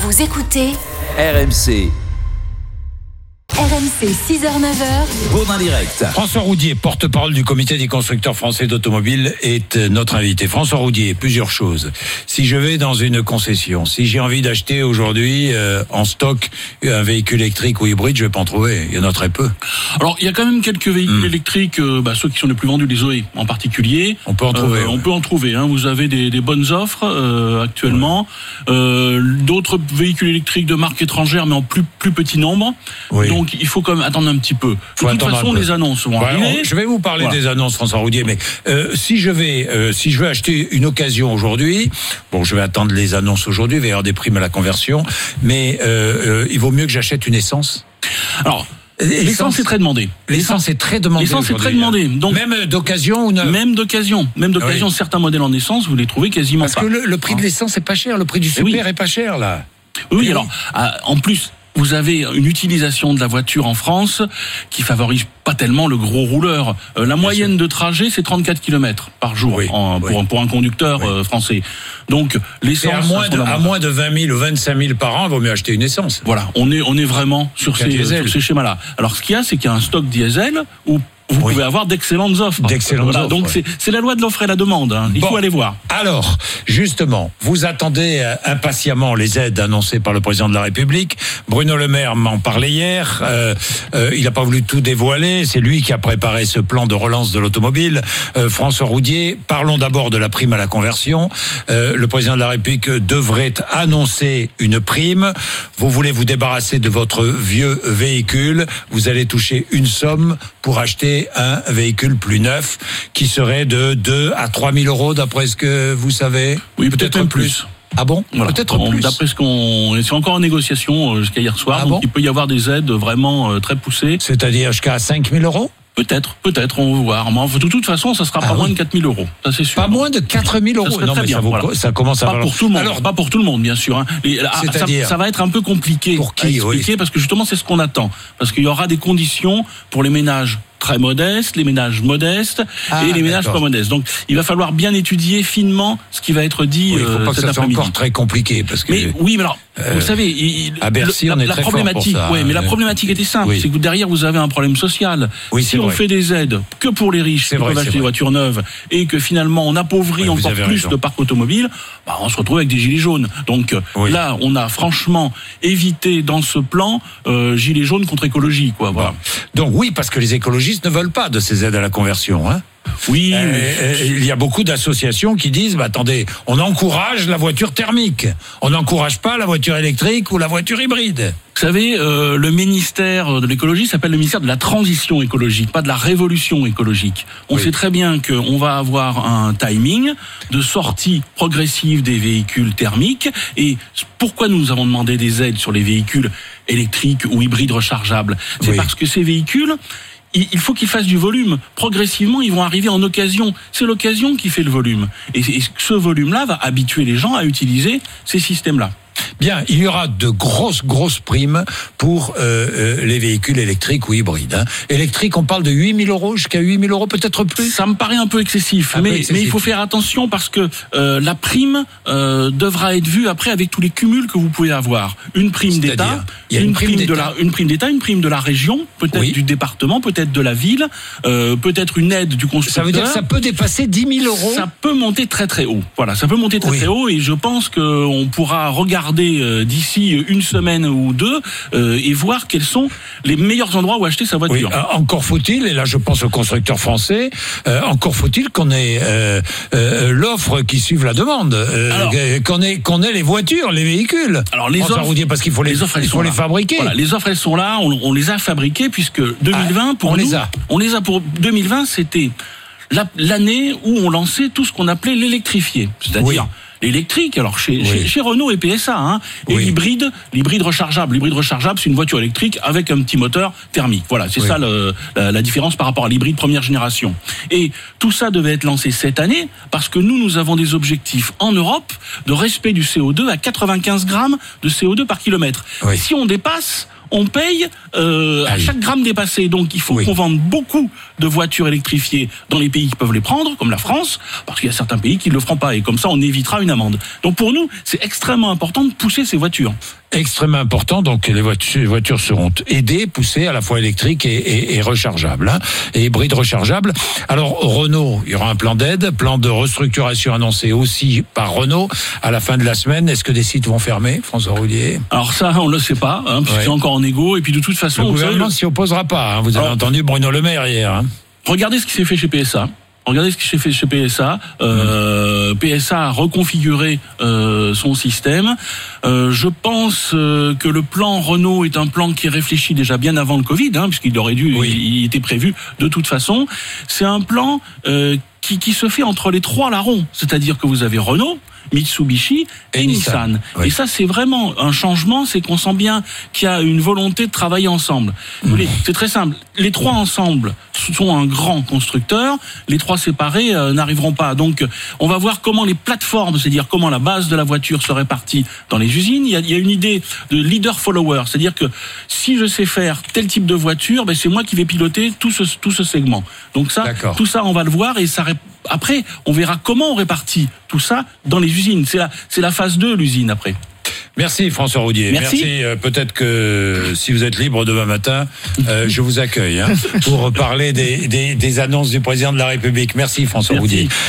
Vous écoutez RMC. RMC 6h-9h. Bourdin Direct. François Roudier, porte-parole du comité des constructeurs français d'automobiles, est notre invité. François Roudier, plusieurs choses. Si je vais dans une concession, si j'ai envie d'acheter aujourd'hui en stock un véhicule électrique ou hybride, je vais pas en trouver. Il y en a très peu. Alors, il y a quand même quelques véhicules électriques, ceux qui sont les plus vendus, les Zoé en particulier. On peut en trouver. On peut en trouver. Vous avez des bonnes offres actuellement. Ouais. D'autres véhicules électriques de marque étrangère, mais en plus petit nombre. Oui. Donc, il faut quand même attendre un petit peu. De toute façon, les annonces vont arriver. Je vais vous parler des annonces, François Roudier, mais si je veux acheter une occasion aujourd'hui, je vais attendre les annonces aujourd'hui, il va y avoir des primes à la conversion, mais il vaut mieux que j'achète une essence. Alors, l'essence est très demandée. L'essence est très demandée. L'essence est très demandée. Donc, même d'occasion ou neuve. Même d'occasion. Oui. Certains modèles en essence, vous les trouvez quasiment pas. Parce que le prix de l'essence est pas cher, le prix du super est pas cher là. Oui, alors en plus, vous avez une utilisation de la voiture en France qui favorise pas tellement le gros rouleur. La moyenne de trajet, c'est 34 km par jour pour un conducteur français. Donc l'essence, à moins de 20 000 ou 25 000 par an, il vaut mieux acheter une essence. Voilà, on est vraiment sur ces schémas-là. Alors ce qu'il y a, c'est qu'il y a un stock diesel où vous pouvez avoir d'excellentes offres. Donc c'est la loi de l'offre et la demande. Il faut aller voir. Alors, justement, vous attendez impatiemment les aides annoncées par le président de la République. Bruno Le Maire m'en parlait hier. Il n'a pas voulu tout dévoiler. C'est lui qui a préparé ce plan de relance de l'automobile. François Roudier, parlons d'abord de la prime à la conversion. Le président de la République devrait annoncer une prime. Vous voulez vous débarrasser de votre vieux véhicule. Vous allez toucher une somme pour acheter un véhicule plus neuf qui serait de 2 à 3 000 euros d'après ce que vous savez. Oui, peut-être même plus. Ah bon? Peut-être plus. D'après c'est encore en négociation jusqu'à hier soir. Donc il peut y avoir des aides vraiment très poussées. C'est-à-dire jusqu'à 5 000 euros? Peut-être, on va voir. Mais de toute façon, ça sera pas moins de 4 000 euros. Ça, c'est sûr. Pas moins de 4 000 euros. Ça très bien. Ça commence à pas pour tout le monde. Alors, pas pour tout le monde, bien sûr. Ça va être un peu compliqué. Pour qui, à expliquer, parce que justement, c'est ce qu'on attend. Parce qu'il y aura des conditions pour les ménages très modestes, les ménages modestes et les ménages pas modestes. Donc, il va falloir bien étudier finement ce qui va être dit il faut pas que ça soit encore très compliqué, parce que. Mais alors, vous savez, à Bercy, on est très fort pour ça. Mais la problématique était simple, c'est que derrière vous avez un problème social. Si on fait des aides que pour les riches qui peuvent acheter des voitures neuves et que finalement on appauvrit encore plus le parc automobile, on se retrouve avec des gilets jaunes. Donc là, on a franchement évité dans ce plan gilets jaunes contre écologie, quoi. Voilà. Donc oui, parce que les écologistes ne veulent pas de ces aides à la conversion, hein. Oui, il y a beaucoup d'associations qui disent attendez, on encourage la voiture thermique, on n'encourage pas la voiture électrique ou la voiture hybride. Vous savez, le ministère de l'écologie s'appelle le ministère de la transition écologique, pas de la révolution écologique. On sait très bien qu'on va avoir un timing de sortie progressive des véhicules thermiques. Et pourquoi nous avons demandé des aides sur les véhicules électriques ou hybrides rechargeables? C'est parce que ces véhicules, il faut qu'ils fassent du volume. Progressivement, ils vont arriver en occasion. C'est l'occasion qui fait le volume. Et ce volume-là va habituer les gens à utiliser ces systèmes-là. Bien, il y aura de grosses primes pour les véhicules électriques ou hybrides. Électriques, on parle de 8 000 euros jusqu'à 8 000 euros, peut-être plus. Ça me paraît un peu excessif, mais il faut faire attention parce que la prime devra être vue après avec tous les cumuls que vous pouvez avoir. Une prime d'État, une prime d'État, une prime de la région, peut-être du département, peut-être de la ville, peut-être une aide du constructeur. Ça veut dire que ça peut dépasser 10 000 euros. Ça peut monter très très haut. Voilà, ça peut monter très haut et je pense qu'on pourra regarder d'ici une semaine ou deux et voir quels sont les meilleurs endroits où acheter sa voiture. Encore faut-il, et là je pense aux constructeurs français, encore faut-il qu'on ait l'offre qui suive la demande, qu'on ait les voitures, les véhicules. Alors les offres, parce qu'il faut les fabriquer. Voilà, les offres elles sont là, on les a fabriquées puisque 2020 on les a pour 2020, c'était l'année où on lançait tout ce qu'on appelait l'électrifié, c'est-à-dire l'électrique, alors chez Renault et PSA, et l'hybride rechargeable. L'hybride rechargeable, c'est une voiture électrique avec un petit moteur thermique. Voilà, c'est ça la différence par rapport à l'hybride première génération. Et tout ça devait être lancé cette année parce que nous avons des objectifs en Europe de respect du CO2 à 95 grammes de CO2 par kilomètre. Si on dépasse, on paye à chaque gramme dépassé. Donc il faut qu'on vende beaucoup de voitures électrifiées dans les pays qui peuvent les prendre, comme la France, parce qu'il y a certains pays qui ne le feront pas. Et comme ça, on évitera une amende. Donc pour nous, c'est extrêmement important de pousser ces voitures. Extrêmement important, donc les voitures seront aidées, poussées, à la fois électriques et rechargeables, et hybrides rechargeables. Alors Renault, il y aura un plan d'aide, plan de restructuration annoncé aussi par Renault à la fin de la semaine. Est-ce que des sites vont fermer, François Roudier? Alors ça, on le sait pas, puisque c'est encore en égo, et puis de toute façon... Le gouvernement s'y opposera pas, vous avez entendu Bruno Le Maire hier. Regardez ce qui s'est fait chez PSA. Regardez ce qui s'est fait chez PSA. PSA a reconfiguré son système. Je pense que le plan Renault est un plan qui est réfléchi déjà bien avant le Covid, puisqu'il aurait dû, il était prévu de toute façon. C'est un plan qui se fait entre les trois larrons, c'est-à-dire que vous avez Renault, Mitsubishi et Nissan. Oui. Et ça, c'est vraiment un changement, c'est qu'on sent bien qu'il y a une volonté de travailler ensemble. C'est très simple. Les trois ensemble sont un grand constructeur. Les trois séparés n'arriveront pas. Donc, on va voir comment les plateformes, c'est-à-dire comment la base de la voiture se répartit dans les usines. Il y a une idée de leader-follower, c'est-à-dire que si je sais faire tel type de voiture, c'est moi qui vais piloter tout ce segment. Donc ça, tout ça, on va le voir et ça. Après, on verra comment on répartit tout ça dans les usines. C'est la phase 2, l'usine, après. Merci François Roudier. Merci. Peut-être que si vous êtes libre demain matin, je vous accueille pour parler des annonces du président de la République. Merci François Roudier.